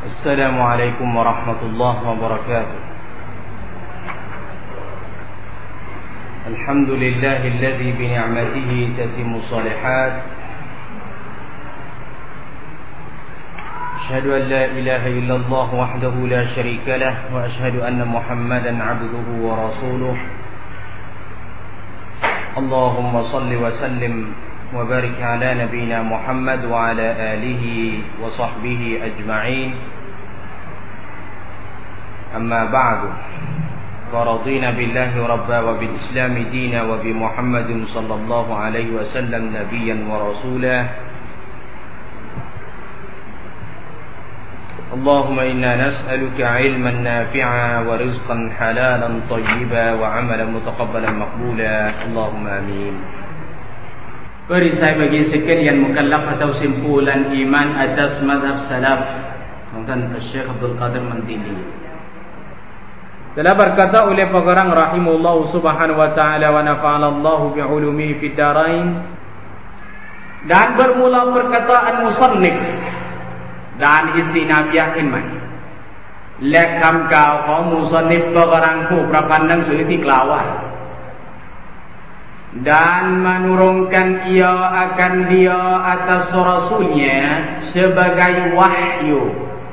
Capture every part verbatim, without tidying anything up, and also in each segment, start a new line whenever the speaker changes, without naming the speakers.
السلام عليكم ورحمة الله وبركاته. الحمد لله الذي بنعمته تتم الصالحات. أشهد أن لا إله إلا الله وحده لا شريك له، وأشهد أن محمدا عبده ورسوله. اللهم صل وسلم وبارك على نبينا محمد وعلى آله وصحبه أجمعين. أما بعد، فرضينا بالله ربا وبالإسلام دينا وبمحمد صلى الله عليه وسلم نبيا ورسولا. اللهم إنا نسألك علما نافعا ورزقا حلالا طيبا وعملا متقبلا مقبولا. اللهم آمين.
Perisai bagi sekalian mukallaf atau simpulan iman atas mazhab salaf tentang Syekh Abdul Qadir Mandili. Telah berkata oleh pengarang rahimahullah subhanahu wa ta'ala wa nafa'alallahu bi'ulumihi fid darain. Dan bermula perkataan musannif dan istinafiah iman. และคำกล่าวของมุซันนิฟpengarangผู้ประพันธ์หนังสือที่กล่าวว่า dan menurunkan ia akan dia atas rasulnya sebagai wahyu,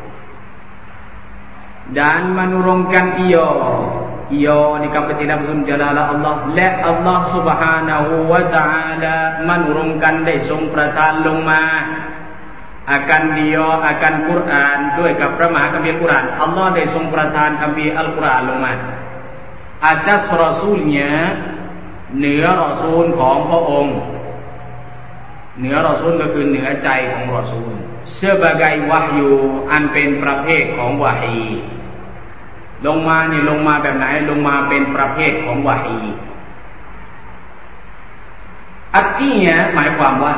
dan menurunkan ia ia ni kapten Abdul Jalal Allah la Allah subhanahu wa ta'ala menurunkan ได้ทรงประทานลงมาakan dia akan Quran ด้วยกับพระมหาคัมภีร์กุรอาน Allah ได้ทรงประทานคัมภีร์อัลกุรอานลงมา atas rasulnya เหนือรอซูลของพระองค์เหนือรอซูลก็คือเหนือใจของรอซูล sebagai wahyu อันเป็นประเภทของวะฮีลงมานี่ลงมาแบบไหนลงมาเป็นประเภทของวะฮีartinya หมายความว่า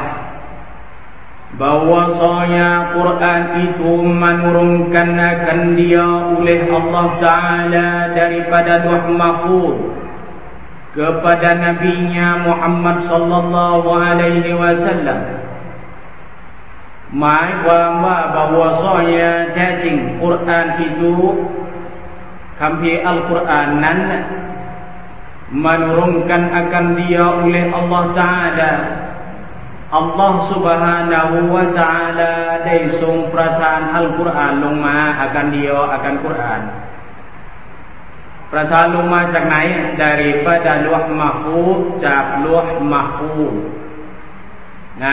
bahwasanya Quran itu menurunkan akan dia oleh Allah Ta'ala daripada Lauh Mahfuz kepada nabinya Muhammad sallallahu alaihi wasallam. หมายความว่า bahwasanya แท้จริง Quran itu คัมภีร์อัลกุรอานนั้น menurunkan akan dia oleh Allah Ta'ala Allah Subhanahu wa Ta'ala ได้ทรงประทานอัลกุรอานลงมาอากันเดียวอากันกุรอานประทานลงมาจากไหน daripada Lauh Mahfuz จาก Lauh Mahfuz นะ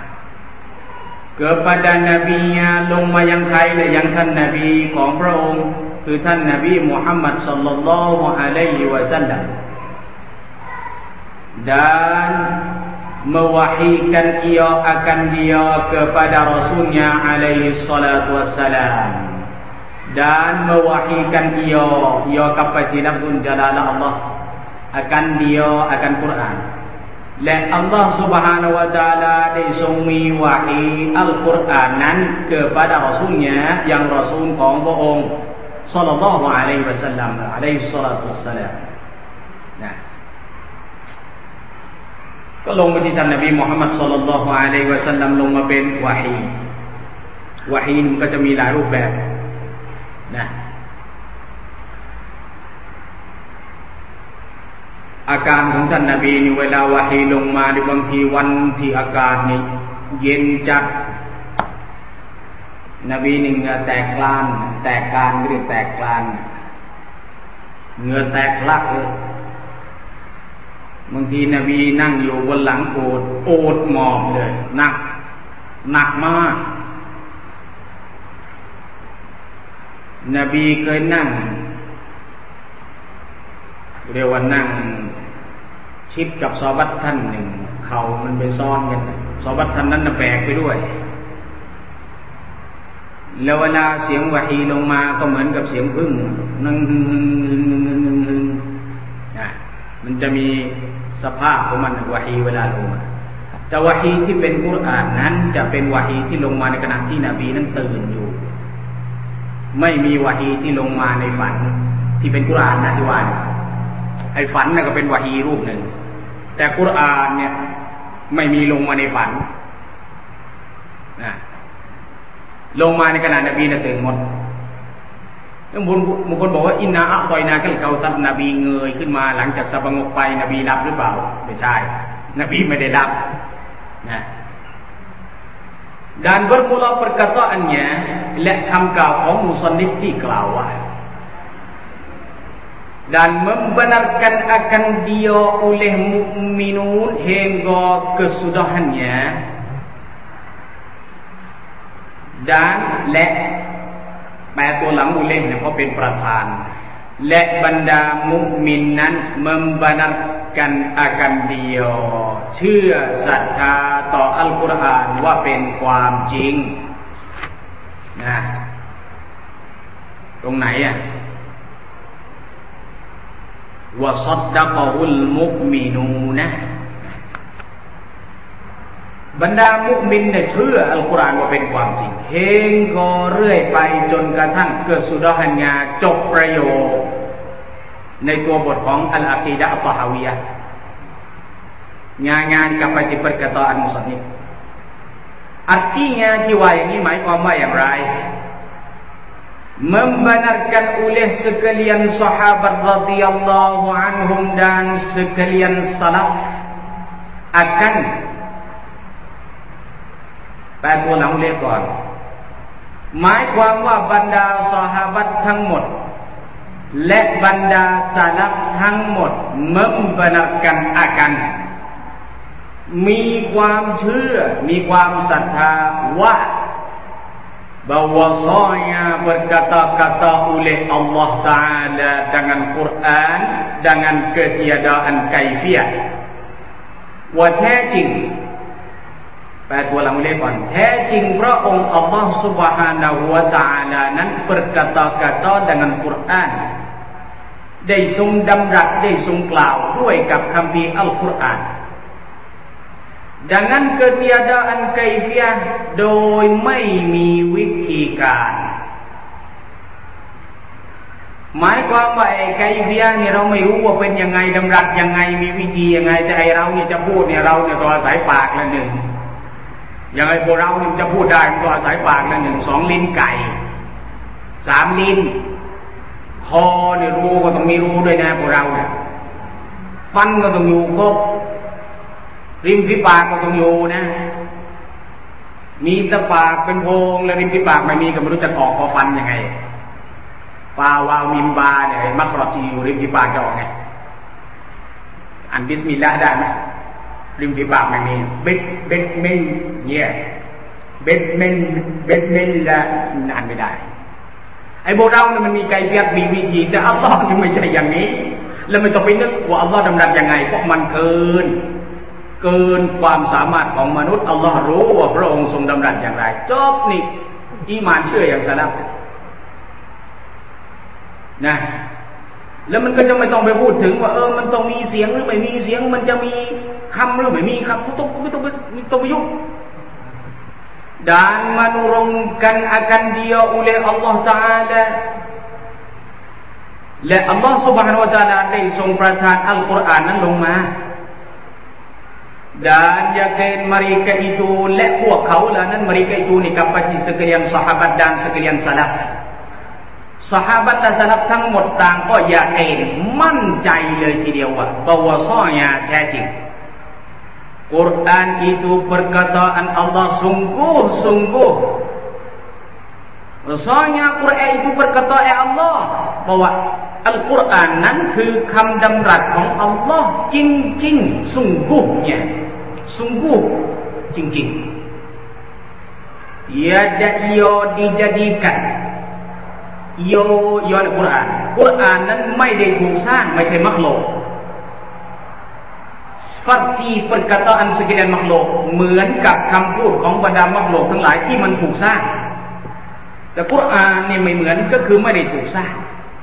kepada nabinya ลงมายังใครและยังท่านนบีของพระองค์คือท่านนบีมุฮัมมัดศ็อลลัลลอฮุอะลัยฮิวะซัลลัม dan mewahyukan ia akan dia kepada rasulnya alaihi salatu wassalam, dan mewahyukan ia ia kepada Abdul Jalal Allah akan dia akan Quran. และ Allah Subhanahu wa Ta'ala ได้ทรงมีวะฮีอัลกุรอานนั้น kepada rasulnya yang rasul ของพระองค์ศ็อลลัลลอฮุอะลัยฮิวะซัลลัมอะลัยฮิสศอลาตุวัสสลามนะก็ลงมาที่ท่านนบีมุฮัมมัดศ็อลลัลลอฮุอะลัยฮิวะซัลลัมลงมาเป็นวะฮีวะฮีมันก็จะมีหลายรูปแบบนะอาการของท่านนบีนี่เวลาวะฮีลงมาในบางทีวันที่อากาศนี่เย็นจัดนบีนี่เหงื่อแตกกลานแตกกลานเรียกแตกกลานเหงื่อแตกลักเลยบางทีนบีนั่งอยู่บนหลังโอดโอดหมอบเลยหนักหนักมากนบีเคยนั่งเรียกว่านั่งชิดกับซอบัตท่านหนึ่งเข่ามันไปซ้อนกันซอบัตท่านนั้นน่ะแบกไปด้วยแล้วเวลาเสียงวะฮีลงมาก็เหมือนกับเสียงพึ่งนั่งนะมันจะมีสภาพของมันวะฮีเวลาลงมาแต่วะฮีที่เป็นกุรอานนั้นจะเป็นวะฮีที่ลงมาในขณะที่นบีนั้นตื่นอยู่ไม่มีวะฮีที่ลงมาในฝันที่เป็นกุรอานนะที่ว่าไอ้ฝันน่ะก็เป็นวะฮีรูปหนึ่งแต่กุรอานเนี่ยไม่มีลงมาในฝันนะลงมาในขณะนบีน่ะตื่นหมดบางคนบางคนบอกว่าอินนาอัตอยนาคัลเกาตับนบีเงยขึ้นมาหลังจากสะบงกไปนบีหลับหรือเปล่าไม่ใช่นบีไม่ได้หลับนะ dan bermula perkataannya และคำกล่าวของมุซันนิฟที่กล่าวว่า dan membenarkan akan dia oleh mukminun hingga kesudahannya dan และแปลตัวหลังอุเลห์เนี่ยเพราะเป็นประธานและบรรดามุมินนั้น membenarkan akan dia เชื่อศรัทธาต่ออัลกุรอานว่าเป็นความจริงนะตรงไหนอ่ะว่าซัดดะกะฮุลมุมินูนะบรรดามุมินเนี่ยเชื่ออัลกุรอานว่าเป็นความจริงเฮงก็เรื่อยไปจนกระทั่งเกิดสุดหันญาจบประโยคในตัวบทของอัลอะกีดะฮ์อัตตะฮาวียะห์งานงานกับปฏิบัติperkataan musannif artinya ที่ว่าอย่างนี้หมายความว่าอย่างไร membenarkan oleh sekalian sahabat radhiyallahu anhum dan sekalian salaf akanแปลตัวหลังเรียกก่อนหมายความว่าบรรดาซอฮาบะห์ทั้งหมดและบรรดาซาลัฟทั้งหมด membenarkan akan มีความเชื่อมีความศรัทธาว่า bahwasanya berkata-kata oleh Allah Taala dengan Quran dengan ketiadaan kaifiyah ว่าแท้จริงแปลตัวหลังเรียกก่อนแท้จริงพระองค์อัลลอฮฺ Subhanahu wa Taala นั้น berkata-kata dengan Quran ได้ทรงดำรัสได้ทรงกล่าวด้วยกับคัมภีร์อัลกุรอาน dengan ketiadaan kaifiyah โดยไม่มีวิธีการหมายความว่าไอ้ไกฟียะห์เนี่ยเราไม่รู้ว่าเป็นยังไงดำรัสยังไงมีวิธียังไงแต่ไอ้เราเนี่ยจะพูดเนี่ยเราเนี่ยต้องอาศัยปากละหนึ่งอย่างไอ้พวกเราเนี่ยจะพูดได้มันต้องอาศัยปากละหนึ่งสองลิ้นไก่สามลิ้นคอเนี่ยรูก็ต้องมีรูด้วยนะพวกเราเนี่ยฟันก็ต้องอยู่ครบริมฝีปากก็ต้องอยู่นะมีตะปากเป็นโพรงแล้วริมฝีปากไม่มีก็ไม่รู้จะออกคอฟันยังไงฟาวาวมิมบาเนี่ยมักรอจีอยู่ริมฝีปากจะออกไงอันบิสมิลลาห์ได้ไหมริมฝีปากไม่มีเบ็ดเบ็ดเมนเนี่ยเบ็ดเมนเบ็ดเมนละอ่านไม่ได้ไอ้พวกเราเนี่ยมันมีไกฟียะห์มีวิธีแต่อัลลอฮ์นี่ไม่ใช่อย่างนี้แล้วไม่ต้องไปนึกว่าอัลลอฮ์ดำรัสยังไงเพราะมันเกินเกินความสามารถของมนุษย์อัลลอฮ์รู้ว่าพระองค์ทรงดำรัสอย่างไรจบนี่อีหม่านเชื่ออย่างสลับนะแล้วมันก็จะไม่ต้องไปพูดถึงว่าเออมันต้องมีเสียงหรือไม่มีเสียงมันจะมีคำหรือไม่มีคำไม่ต้องไม่ต้องไม่ต้องไปยุ่ง dan menurunkan akan dia oleh Allah Taala และอัลลอฮ์ Subhanahu wa Taala ได้ทรงประทานอัลกุรอานนั้นลงมา dan yakin mereka itu และพวกเขาเหล่านั้น mereka itu ni kepada sekalian sahabat dan sekalian salaf sahabat dan salaf ทั้งหมดต่างก็ยากีนมั่นใจเลยทีเดียวว่า bahwasanya แท้จริง Quran itu perkataan Allah sungguh-sungguh bahwasanya Quran itu perkataan Allah bahwa Al-Quran นั้นคือคำดำรัสของอัลลอฮ์จริงๆ sungguhnya sungguh จริงๆ tiada ia dijadikan ia ia Al-Quran Quran นั้นไม่ได้ถูกสร้างไม่ใช่มักลุก seperti perkataan sekalian makhluk เหมือนกับคำพูดของบรรดามักลุกทั้งหลายที่มันถูกสร้างแต่กุรอานนี่ไม่เหมือนก็คือไม่ได้ถูกสร้าง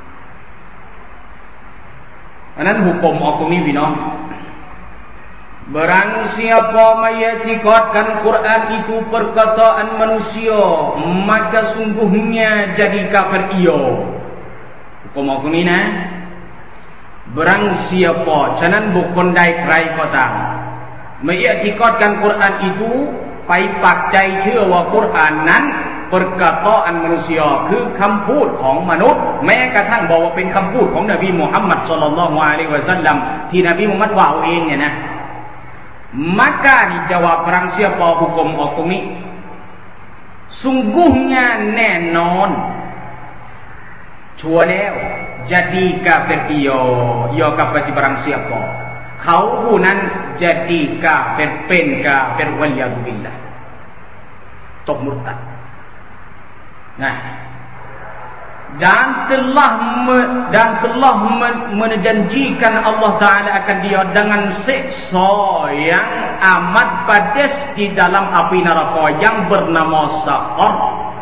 อันนั้นหุกมออกตรงนี้พี่น้อง Barang siapa mengetikadkan Quran itu perkataan manusia maka sungguhnya jadi kafir ia hukumออกตรงนี้นะ Barang siapa ฉะนั้นบุคคลใดใครก็ตาม mengetikadkan Quran itu ไปปักใจเชื่อว่ากุรอานนั้น perkataan manusia คือคำพูดของมนุษย์แม้กระทั่งบอกว่าเป็นคำพูดของนบีมุฮัมมัดศ็อลลัลลอฮุอะลัยฮิวะซัลลัมที่นบีมุฮัมมัดว่าเองเนี่ยนะ maka dijawab barang siapa hukum ออกตรงนี้ sungguhnya แน่นอนชัวร์แล้ว jadi kafir iyo iyo kafir barang siapa เขาผู้นั้น jadi kafir เป็น kafir waliyadu billah ตกมุรตัด nah dan telah dan telah menjanjikan Allah Taala akan dia dengan siksa yang amat pedas di dalam api neraka yang bernama Saqar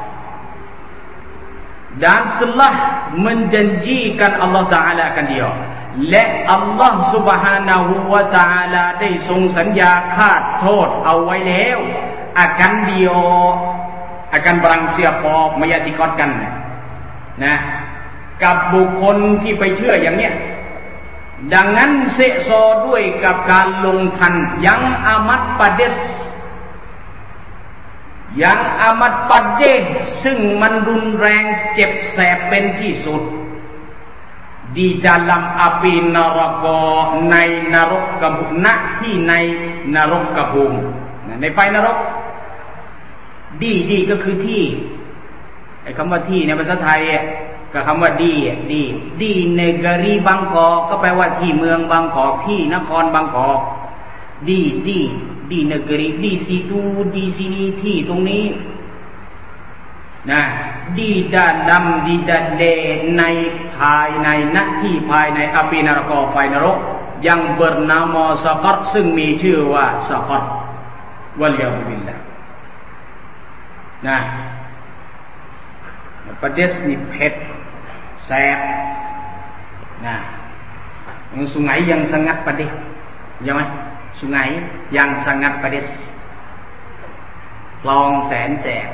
dan telah menjanjikan Allah Taala akan dia และอัลลอฮฺ Subhanahu wa Taala ได้ทรงสัญญาฆาตโทษเอาไว้แล้ว akan dia akan barang siapa meyatikotkan นะกับบุคคลที่ไปเชื่ออย่างเนี้ยดังนั้นเสซอด้วยกับการลงทันยังอามัดปะเดสยังอามัดปะเดสซึ่งมันรุนแรงเจ็บแสบเป็นที่สุด di dalam api neraka ในนรกกภูมิณที่ในนรกกภูมิในไฟนรกดีดีก็คือที่ไอ้คำว่าที่ในภาษาไทยก็คำว่าดีดีดีเนกรีบางกอกก็แปลว่าที่เมืองบางกอกที่นครบางกอกดีดีดีเนกรีดีสิตูดีสินีที่ตรงนี้นะดีด้านดำดีด้านแดงในภายในณที่ภายในอภินรกไฟนรกยังเบอร์นามอสกัดซึ่งมีชื่อว่าสกัดวัลยาบิลละนะpedas ni เผ็ดแสบ nah sungai yang sangat pedas yaไหม sungai yang sangat pedas คลองแสนแสบ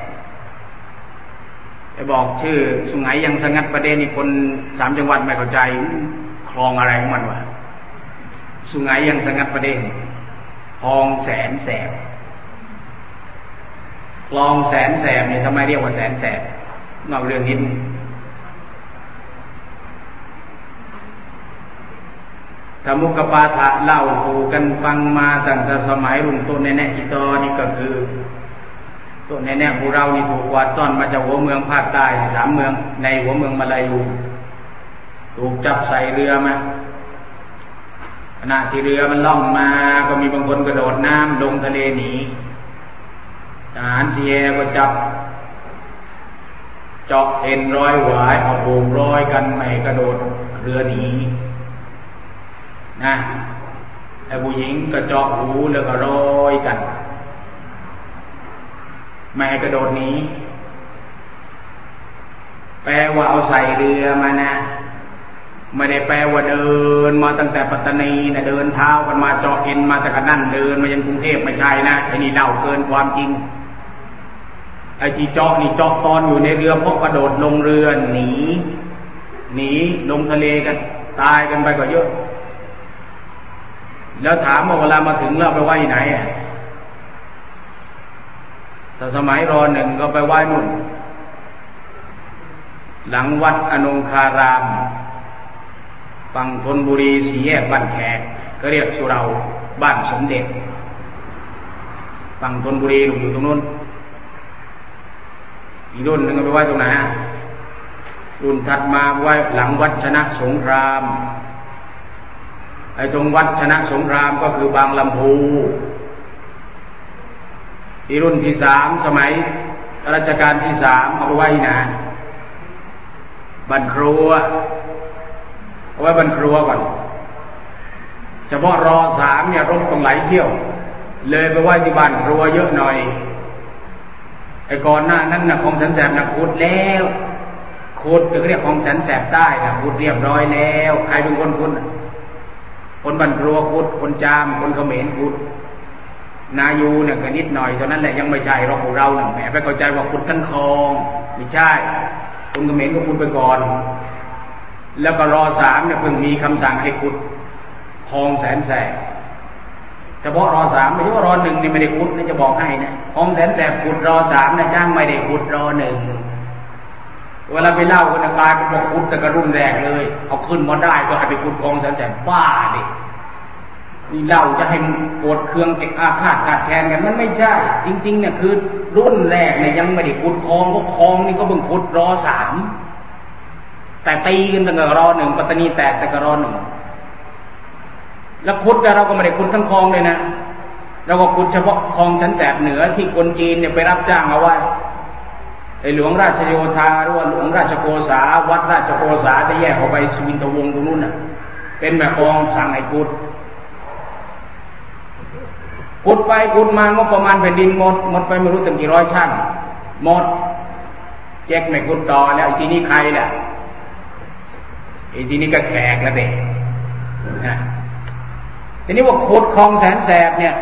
ไปบอกชื่อ sungai yang sangat pedas นี่คนสามจังหวัดไม่เข้าใจคลองอะไรของมันวะ sungai yang sangat pedas คลองแสนแสบคลองแสนแสบนี่ทำไมเรียกว่าแสนแสบนอกเรื่องนิดธรรมุกปาฐะเล่าสู่กันฟังมาตั้งแต่สมัยรุ่นต้นแน่ๆอีตอนี่ก็คือต้นแน่ๆพวกเรานี่ถูกกวาดต้อนมาจากหัวเมืองภาคใต้สามเมืองในหัวเมืองมาลายูถูกจับใส่เรือมาขณะที่เรือมันล่องมาก็มีบางคนกระโดดน้ำลงทะเลหนีทหารซีเอก็จับเจาะเอ็นร้อยหวายเอาโบกร้อยกันไม่กระโดดเรือหนีนะไอ้ผู้หญิงก็เจาะหูแล้วก็ร้อยกันไม่ให้กระโดดหนีแปลว่าเอาใส่เรือมานะไม่ได้แปลว่าเดินมาตั้งแต่ปัตตานีนะเดินเท้ากันมาเจาะเอ็นมาแต่กันนั่นเดินมายังกรุงเทพไม่ใช่นะไอ้นี่เล่าเกินความจริงไอ้ที่เจาะนี่เจาะตอนอยู่ในเรือเพราะกระโดดลงเรือหนีหนีลงทะเลกันตายกันไปก็เยอะแล้วถามว่าเวลามาถึงเราไปไหว้ไหนอ่ะแต่สมัยรอหนึ่งก็ไปไหว้นู่นหลังวัดอนงคารามฝั่งธนบุรีสี่แยกบ้านแขกก็เรียกสุเราบ้านสมเด็จฝั่งธนบุรีอยู่ตรงนู้นอีกรุ่นหนึ่งก็ไปไหว้ตรงไหนรุ่นถัดมาไหว้หลังวัดชนะสงครามไอ้ตรงวัดชนะสงครามก็คือบางลำพูอีรุ่นที่สามสมัยรัชกาลที่สามเอาไปไหว้นะบ้านครัวเอาไว้บ้านครัวก่อนเฉพาะรอสามเนี่ยรบต้องหลายเที่ยวเลยไปไหว้ที่บ้านครัวเยอะหน่อยไอ้ก่อนหน้านั้นนะของแสนแสบนะขุดแล้วขุดก็เรียกของแสนแสบใต้นะขุดเรียบร้อยแล้วใครเป็นคนขุดคนบ้านครัวขุดคนจามคนเขมรขุดนายูเนี่ยก็นิดหน่อยเท่านั้นแหละยังไม่ใช่เราของเราเนี่ยแหมไปเข้าใจว่าขุดทั้งคลองไม่ใช่คนเขมรก็ขุดไปก่อนแล้วก็รอสามเนี่ยเพิ่งมีคำสั่งให้ขุดคลองแสนแสบเฉพาะรอสามไม่ใช่ว่ารอหนึ่งนี่ไม่ได้ขุดนะจะบอกให้นะคลองแสนแสบขุดรอสามนะจ้างไม่ได้ขุดรอหนึ่งเวลาไปเล่ากันกลายเป็นบอกขุดแต่กระรุ่นแรกเลยเอาขึ้นมาได้ก็ให้ไปขุดคลองแสนแสบบ้าดินี่เล่าจะให้ปวดเคืองเก็บอาฆาตกาดแค้นกันมันไม่ใช่จริงๆเนี่ยคือรุ่นแรกเนี่ยยังไม่ได้ขุดคลองเพราะคลองนี่ก็เพิ่งขุดรอสามแต่ตีกันตั้งแต่รอหนึ่งปัตตานีแตกแต่กรอหนึ่งแล้วขุดแต่เราก็ไม่ได้ขุดทั้งคลองเลยนะเราก็ขุดเฉพาะคลองแสนแสบเหนือที่คนจีนเนี่ยไปรับจ้างเอาไว้ไอ้หลวงราชโยธาหรือว่าหลวงราชโกษาวัดราชโกษาจะแยกออกไปสุวินทวงศ์ตรงนู้นน่ะเป็นแบบคลองสั่งให้ขุดขุดไปขุดมางบประมาณแผ่นดินหมดหมดไปไม่รู้ตั้งกี่ร้อยช่างหมดแจกไม่ขุดต่อแล้วไอ้ทีนี้ใครล่ะไอ้ทีนี้ก็แขกแล้วเด็กนะทีนี้ว่าขุดคลองแสนแสบเนี่ย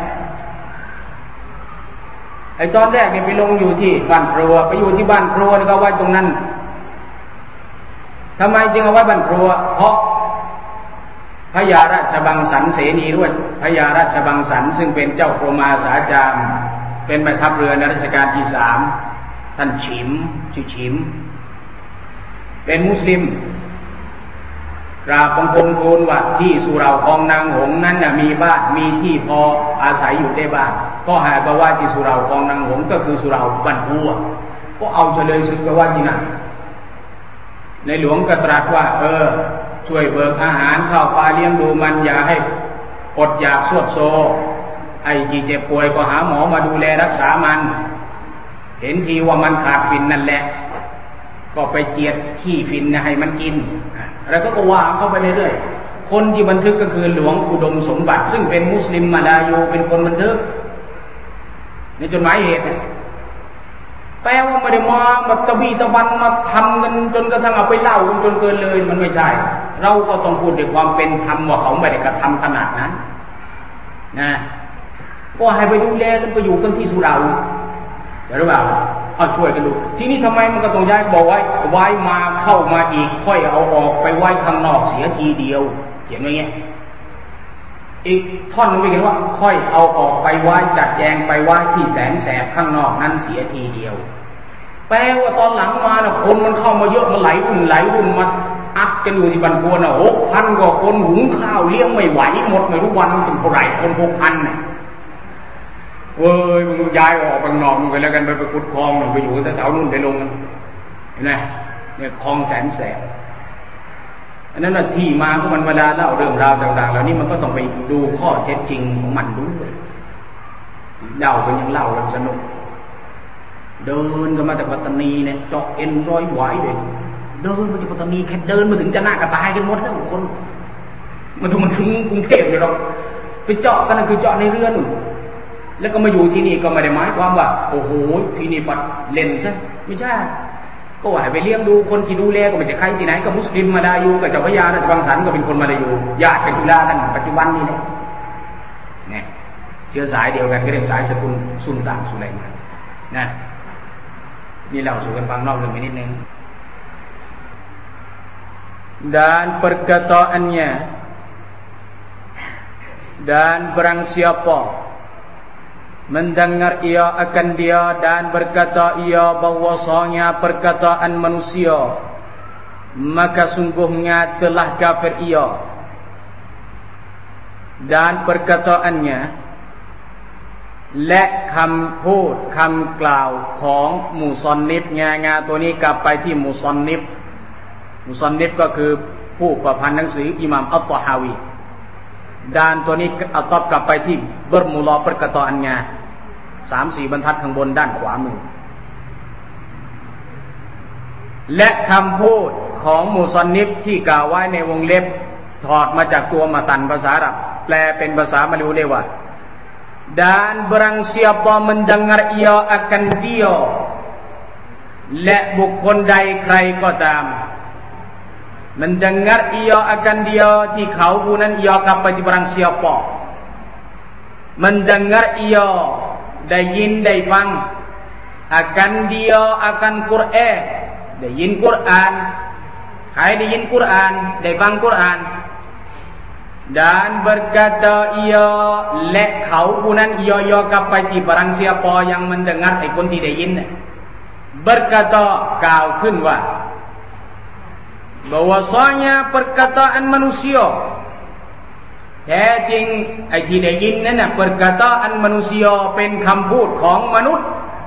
ไอ้ตอนแรกเนี่ยไปลงอยู่ที่บ้านครัวไปอยู่ที่บ้านครัวนี่ก็ไว้ตรงนั้นทำไมจึงเอาไว้บ้านครัวเพราะพระยาราชบังสันเสนีด้วยพระยาราชบังสันซึ่งเป็นเจ้ากรมอาสาจารเป็นแม่ทัพเรือในรัชกาลที่สามท่านฉิมชื่อฉิมเป็นมุสลิมกราบบังคมทูลว่าที่สุเหร่าคลองนางหงส์นั้นน่ะมีบ้านมีที่พออาศัยอยู่ได้บ้างก็หาไปว่าที่สุเหร่าคลองนางหงส์ก็คือสุเหร่าบ้านครัวก็เอาเฉลยศึกไปว่าที่นั่นในหลวงก็ตรัสว่าเออช่วยเบิกอาหารข้าวปลาเลี้ยงดูมันอย่าให้อดอยากสวดโซไอ้ที่เจ็บป่วยก็หาหมอมาดูแลรักษามันเห็นทีว่ามันขาดฟินนั่นแหละก็ไปเจียดขี้ฟินนะให้มันกินแล้วก็วางเข้าไปเรื่อยๆคนที่บันทึกก็คือหลวงอุดมสมบัติซึ่งเป็นมุสลิมมาลายูเป็นคนบันทึกในจดหมายเหตุแปลว่าไม่ได้มาแบบตะวีตะวันมาทำกันจนกระทั่งเอาไปเล่าจนเกินเลยมันไม่ใช่เราก็ต้องพูดด้วยความเป็นธรรมว่าเขาไม่ได้กระทำขนาดนั้นนะก็ให้ไปดูแลกันไปอยู่กันที่สุเหร่าหรือเปล่าเอาช่วยกันดูทีนี้ทำไมมันก็ต้องย้ายบอกไว้ไว้มาเข้ามาอีกค่อยเอาออกไปไว้ข้างนอกเสียทีเดียวเขียนไว้เงี้ยอีกท่อนนึงไม่เห็นว่าค่อยเอาออกไปไว้จัดแจงไปไว้ที่แสนแสบข้างนอกนั้นเสียทีเดียวแปลว่าตอนหลังมาน่ะคนมันเข้ามาเยอะมันไหลรุ่นไหลรุ่นมาอักกันอยู่ที่บ้านครัวน่ะหกพันกว่าคนหุงข้าวเลี้ยงไม่ไหวหมดไม่รู้วันเป็นเท่าไหร่คนหกพันน่ะเว้ยมึงย้ายออกไปนอกมึงไปแล้วกันไปไปขุดคลองไปอยู่แถวๆนู่นไปลงกันเห็นไหมเนี่ยคลองแสนแสบอันนั้นน่ะที่มาของมันเวลาเล่าเรื่องราวต่างๆเหล่านี้มันก็ต้องไปดูข้อเท็จจริงของมันด้วยเล่าเป็นยังเล่ากันสนุกเดินกันมาจากปัตตานีเนี่ยเจาะเอ็นร้อยไหวเลยเดินมาจากปัตตานีแค่เดินมาถึงจะหน้ากระตายกันหมดแล้วคนมาถึงมาถึงกรุงเทพเลยหรอกไปเจาะกันนั่นคือเจาะในเรือนแล้วก็มาอยู่ที่นี่ก็ไม่ได้หมายความว่าโอ้โหที่นี่ปัดเล่นซะไม่ใช่ก็ว่าให้ไปเลี้ยงดูคนที่ดูแลก็ไม่ใช่ใครที่ไหนก็มุสลิมมาลายูกับเจ้าพระยาราชบังสันก็เป็นคนมาลายูญาติกันจุฬากันปัจจุบันนี้แหละเนี่ยเชื้อสายเดียวกันก็เรียกสายสกุลซุลต่านสุไลมานนะนี่เราสู่กันฟังนอกเรื่องนิดนึง dan perkataannya dan barang siapa mendengar ia akan dia dan berkata ia bahwasanya perkataan manusia maka sungguhnya telah kafir ia dan perkataannya และคำพูดคำกล่าวของมุซอนนิฟงางาตัวนี้กลับไปที่มุซอนนิฟมุซอนนิฟก็คือผู้ประพันธ์หนังสืออิหม่ามอัตตะฮาวีdanตัวนี้อัตตะกลับไปที่เบิร์มูลอperkataannyaสามสี่บรรทัดข้างบนด้านขวามือและคำพูดของมุซอนนิฟที่กล่าวไว้ในวงเล็บถอดมาจากตัวมาตันภาษาอาหรับแปลเป็นภาษามลายูได้ว่า dan barang siapa mendengar ia akan dia และบุคคลใดใครก็ตาม mendengar ia akan dia ที่เขาผู้นั้น ia กลับไปที่ barang siapa mendengar ia ได้ยินได้ฟัง akan dia akan Quran ได้ยินกุรอานใครได้ยินกุรอานได้ฟังกุรอาน dan berkata ia และเขาผู้นั้น ia ia กลับไปที่ barang siapa yang mendengar ไอ้คนที่ได้ยิน berkata กล่าวขึ้นว่า bahwasanya perkataan manusia แท้จริงไอ้ที่ได้ยินนั้นน่ะ perkataan manusia เป็นคำพูดของมนุษย์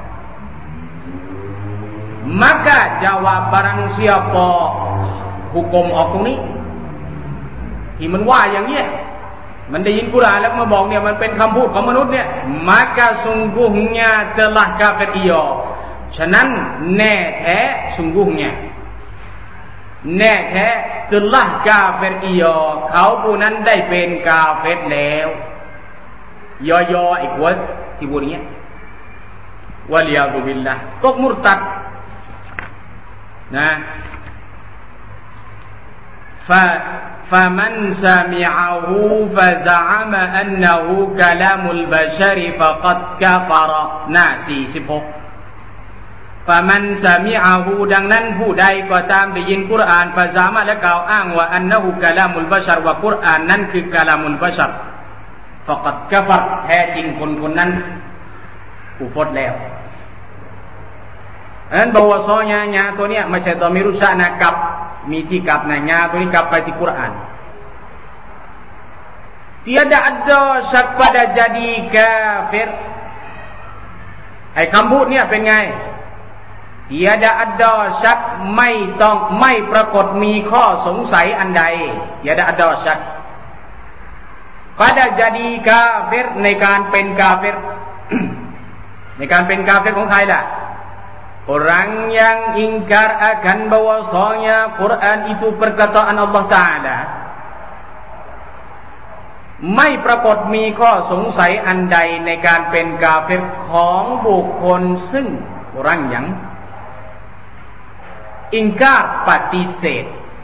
maka jawab barang siapa hukum ออกตรงนี้ที่มันว่าอย่างเงี้ยมันได้ยินกุรอานแล้วมาบอกเนี่ยมันเป็นคำพูดของมนุษย์เนี่ย maka sungguhnya telah kafir ia ฉะนั้นแน่แท้ sungguhnya แน่แท้ telah kafir ia เขาผู้นั้นได้เป็นกาเฟรแล้วยอยอไอ้หัวที่พูดอย่างเงี้ยวะลิยาซุบิลลาห์ตกมุรตัดนะฟะفمن سمعه فزعم أنه كلام البشر فقد كفر หน้าสี่สิบหก فمن سمعه ดังนั้นผู้ใดก็ตามได้ยินกุรอาน فزعم และกล่าวอ้างว่า أنه كلام البشر ว่ากุรอานนั้นคือ كلام البشر فقد كفر แท้จริงคนคนนั้นกูฟดแล้วอันนั้นบอกว่าซอญาญาตัวเนี้ยไม่ใช่ตัวมิรุษะนะกับมีที่กลับนะญาตัวนี้กลับไปที่กุรอาน tiada ada syak pada jadi kafir ไอ้คำพูดเนี่ยเป็นไง tiada ada syak ไม่ต้องไม่ปรากฏมีข้อสงสัยอันใด tiada ada syak pada jadi kafir ในการเป็นกาเฟร ในการเป็นกาเฟรของใครล่ะorang yang ingkar akan bahwasanya Quran itu perkataan Allah Ta'ala ไม่ปรากฏมีข้อสงสัยอันใดในการเป็นกาเฟรของบุคคลซึ่ง orang yang ingkar ปฏิเสธ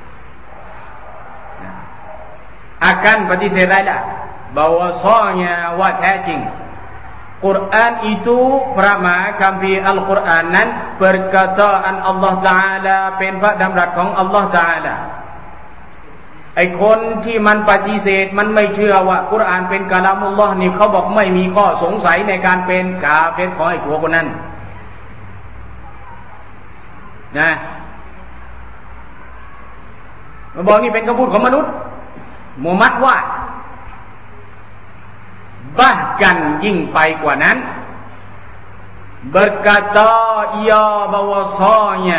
akan ปฏิเสธได้ล่ะ bahwasanya ว่าแท้จริงQuran itu พระมหาคัมภีร์อัลกุรอานนั้น perkataan Allah Taala เป็นพระดำรัสของ Allah Taala ไอ้คนที่มันปฏิเสธมันไม่เชื่อว่ากุรอานเป็นกะลามุลลอฮ์นี่เขาบอกไม่มีข้อสงสัยในการเป็นกาเฟรของไอ้หัวคนนั้นนะมันบอกนี่เป็นคำพูดของมนุษย์มุฮัมมัดว่า bahkan ยิ่งไปกว่านั้น berkata ia bahwasanya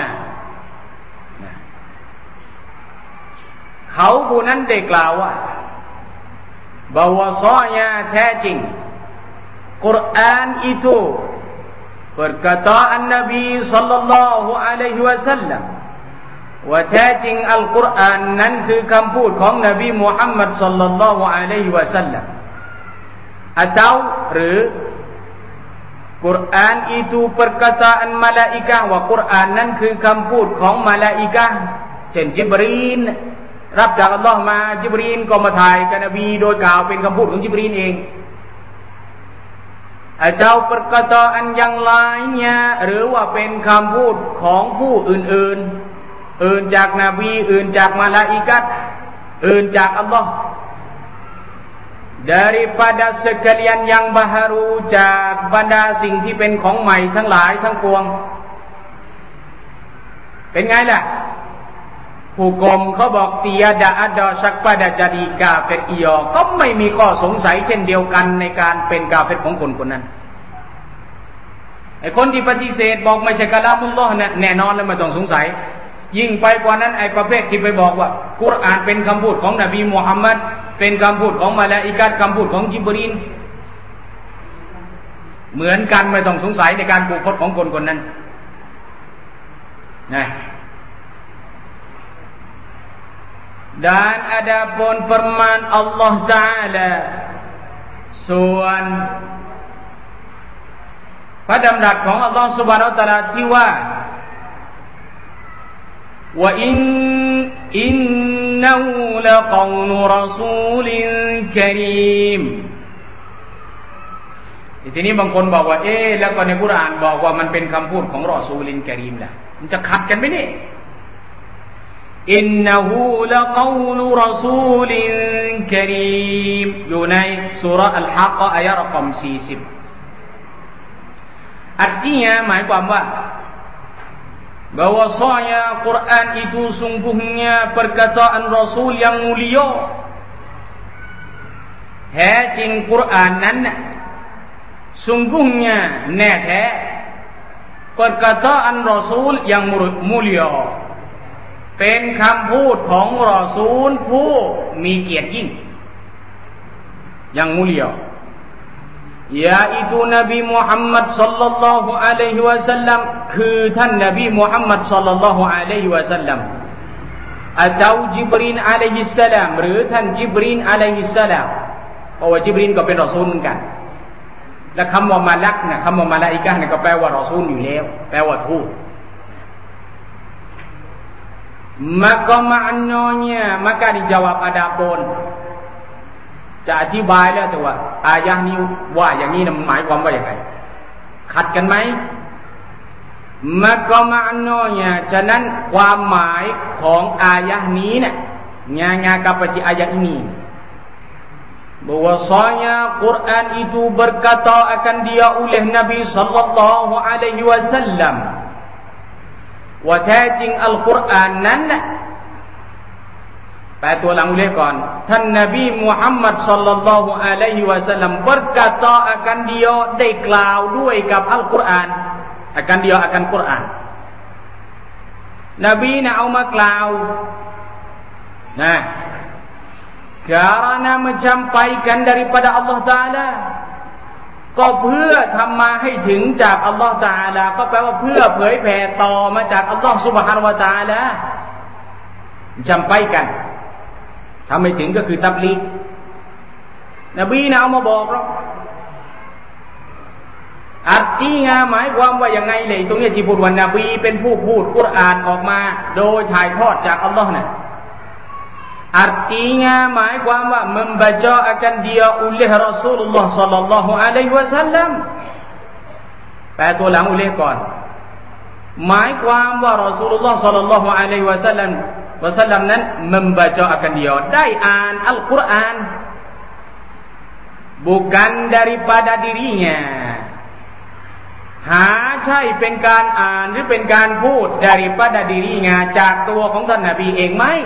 เขาผู้นั้นได้กล่าวว่า bahwasanya แท้จริง Quran itu perkataan Nabi sallallahu alaihi wasallam ว่าแท้จริงอัลกุรอานนั้นคือคำพูดของนบีมุฮัมมัด sallallahu alaihi wasallam atau หรือ Quran itu perkataan malaikah ว่ากุรอานนั้นคือคำพูดของมลาอิกะห์เช่นจิบรีลรับจากอัลลอฮ์มาจิบรีลก็มาถ่ายกับนบีโดยกล่าวเป็นคำพูดของจิบรีลเอง atau perkataan yang lainnya หรือว่าเป็นคำพูดของผู้อื่นๆอื่นจากนบีอื่นจากมลาอิกะห์อื่นจากอัลลอฮ์daripada sekalian yang baharu จากบรรดาสิ่งที่เป็นของใหม่ทั้งหลายทั้งปวงเป็นไงล่ะผู้กรมเขาบอก tiada ada syak pada jadi kafir ia ก็ไม่มีข้อสงสัยเช่นเดียวกันในการเป็นกาเฟรของคนคนนั้นไอ้คนที่ปฏิเสธบอกไม่ใช่กะลามุลลอฮ์เนี่ยแน่นอนแล้วไม่ต้องสงสัยยิ่งไปกว่านั้นไอ้ประเภทที่ไปบอกว่ากุรอานเป็นคำพูดของนบีมุฮัมมัดเป็นคำพูดของมลาอิกะห์คำพูดของจิบรีลเหมือนกันไม่ต้องสงสัยในการกูฟรของคนคนนั้นนะ dan adapun firman Allah Taala ส่วนพระดำรัสของอัลลอฮฺซุบฮานะฮูวะตะอาลาที่ว่าว่าอินอินนูละกอลรอซูลินกะรีมทีนี้บางคนบอกว่าเอ๊ะแล้วก็ในกุรอานบอกว่ามันเป็นคำพูดของรอซูลินกะรีมล่ะมันจะขัดกันไหมนี่อินนะฮูละกอลุรอซูลินกะรีมอยู่ในซูเราะห์อัลฮักอายะห์รกอมสี่สิบ artinya หมายความว่าbahwasanya Quran itu sungguhnya perkataan Rasul yang mulia แท้จริงกุรอานนั้น sungguhnya แน่แท้ perkataan Rasul yang mulia เป็นคำพูดของรอซูลผู้มีเกียรติยิ่ง yang mulia yaitu Nabi Muhammad sallallahu alaihi wasallam คือท่านนบีมุฮัมมัด sallallahu alaihi wasallam atau Jibril alaihi salam หรือท่านจิบรีล alaihi salam เพราะว่าจิบรีลก็เป็นรอซูลเหมือนกันและคำว่ามาลักเนี่ยคำว่ามาลาอิกะฮ์เนี่ยก็แปลว่ารอซูลอยู่แล้วแปลว่าทูต maka maknanya maka dijawab adapun จะอธิบายแล้วแต่ว่าอายะห์นี้ว่าอย่างนี้นะหมายความว่าอย่างไรขัดกันไหม maka maknanya ฉะนั้นความหมายของอายะห์นี้เนี่ย nyanya kepada ayat ini bahwasanya Quran itu berkata akan dia oleh Nabi sallallahu alaihi wasallam ว่าแท้จริงอัลกุรอานนั้นแปลตัวหลังเลยก่อนท่านนบีมุฮัมมัดศ็อลลัลลอฮุอะลัยฮิวะซัลลัม berkata akan dia ได้กล่าวด้วยกับอัลกุรอาน akan dia akan Quran นบีน่ะเอามากล่าวนะ karena menyampaikan daripada Allah Taala ก็เพื่อทำมาให้ถึงจากอัลลอฮฺตะอาลาก็แปลว่าเพื่อเผยแผ่ต่อมาจากอัลลอฮฺซุบฮานะฮูวะตะอาลาจำไปกันทำให้ถึงก็คือตับลีกนบีนะเอามาบอกเราอัตติงาหมายความว่ายังไงเลยตรงนี้ที่พูดว่านบีเป็นผู้พูดกุรอานออกมาโดยถ่ายทอดจากอัลลอฮฺนะartinya หมายความว่า membaca akan dia oleh Rasulullah sallallahu alaihi wasallam แปลตัวหลัง oleh ก่อนหมายความว่า Rasulullah sallallahu alaihi wasallam wasallam นั้น membaca akan dia ได้อ่านอัลกุรอาน bukan daripada dirinya หาใช่เป็นการอ่านหรือเป็นการพูด daripada dirinya จากตัวของท่านนบีเองไหม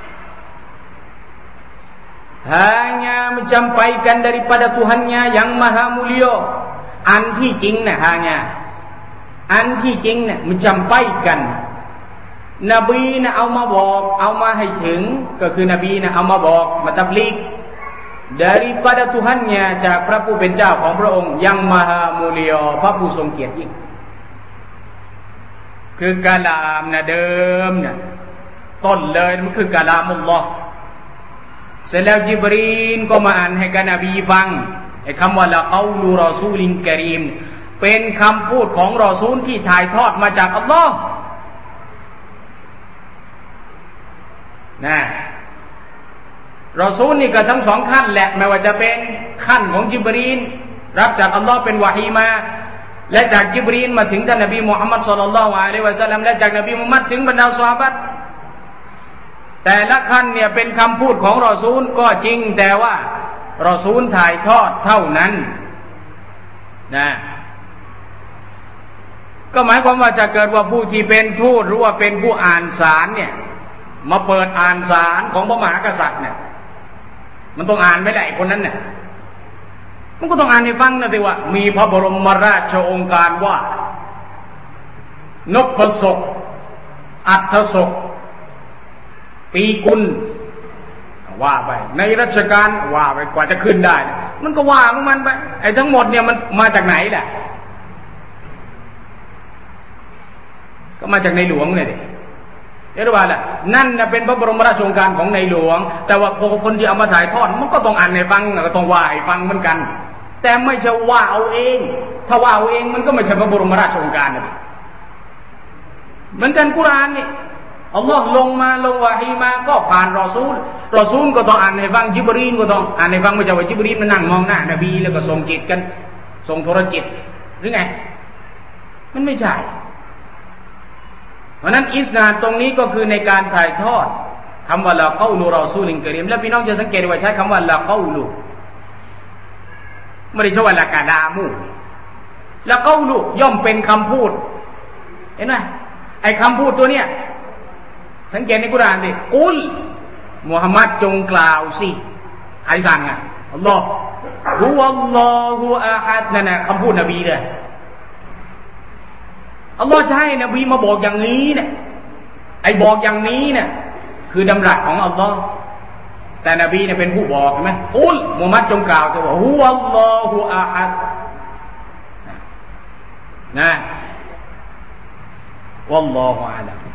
hanya menyampaikan daripada Tuhannya yang maha mulia อันที่จริงน่ะ hanya อันที่จริงน่ะ menyampaikan นบีน่ะเอามาบอกเอามาให้ถึงก็คือนบีน่ะเอามาบอกมาตับลีก daripada Tuhannya จากพระผู้เป็นเจ้าของพระองค์yang maha mulia พระผู้ทรงเกียรติยิ่งคือกะลามน่ะเดิมน่ะต้นเลยมันคือกะลามุลลอฮ์เสร็จแล้วจิบรีลก็มาอ่านให้กับนบีฟังไอ้คำว่าละกอลูรอซูลินกะรีมเป็นคำพูดของรอซูลที่ถ่ายทอดมาจากอัลลอฮ์นะรอซูลนี่ก็ทั้งสองขั้นแหละไม่ว่าจะเป็นขั้นของจิบรีลรับจากอัลลอฮ์เป็นวะฮีมาและจากจิบรีลมาถึงท่านนบีมุฮัมมัดศ็อลลัลลอฮุอะลัยฮิวะซัลลัมและจากนบีมุฮัมมัดถึงบรรดาซอฮาบะห์แต่ละขั้นเนี่ยเป็นคำพูดของรอซูลก็จริงแต่ว่ารอซูลถ่ายทอดเท่านั้นนะก็หมายความว่าจะเกิดว่าผู้ที่เป็นทูตหรือว่าเป็นผู้อ่านสารเนี่ยมาเปิดอ่านสารของพระมหากษัตริย์เนี่ยมันต้องอ่านไม่ได้คนนั้นเนี่ยมันก็ต้องอ่านให้ฟังนะสิว่ามีพระบรมราชโองการว่านพศกอัฏฐศกปีกุลว่าไปในรัชกาลว่าไปกว่าจะขึ้นได้มันก็ว่าของมันไปไอ้ทั้งหมดเนี่ยมันมาจากไหนล่ะก็มาจากในหลวงเลยดิเรียกว่าล่ะนั่นน่ะเป็นพระบรมราชโองการของในหลวงแต่ว่าคนที่เอามาถ่ายทอดมันก็ต้องอ่านให้ฟังก็ต้องว่าให้ฟังเหมือนกันแต่ไม่ใช่ว่าเอาเองถ้าว่าเอาเองมันก็ไม่ใช่พระบรมราชโองการนะเหมือนกันกุรอานนี่อัลลอฮ์ลงมาลงวะฮีมาก็ผ่านรอซูลรอซูลก็ต้องอ่านให้ฟังจิบรีลก็ต้องอ่านให้ฟังไม่ใช่ว่าจิบรีลมันนั่งมองหน้านบีแล้วก็ส่งจิตกันส่งโทรจิตหรือไงมันไม่ใช่เพราะนั้นอิสนาดตรงนี้ก็คือในการถ่ายทอดคำว่าละกอลูรอซูลินกะรีมแล้วพี่น้องจะสังเกตว่าใช้คำว่าละกอลูไม่ได้ใช้ว่าละกะดามูละกอลูย่อมเป็นคำพูดเห็นไหมไอ้คำพูดตัวเนี้ยสังเกตในกุรอานดิกุลมุฮัมมัดจงกล่าวสิใครสั่งอ่ะอัลลอฮ์ฮุวัลลอฮุอะฮัดนั่นน่ะคำพูดนบีเลยอัลลอฮ์จะให้นบีมาบอกอย่างนี้เนี่ยไอ้บอกอย่างนี้เนี่ยคือดำรัสของอัลลอฮ์แต่นบีเนี่ยเป็นผู้บอกใช่ไหมกุลมุฮัมมัดจงกล่าวจะว่าฮุวัลลอฮุอะฮัดนะวัลลอฮุอะลัม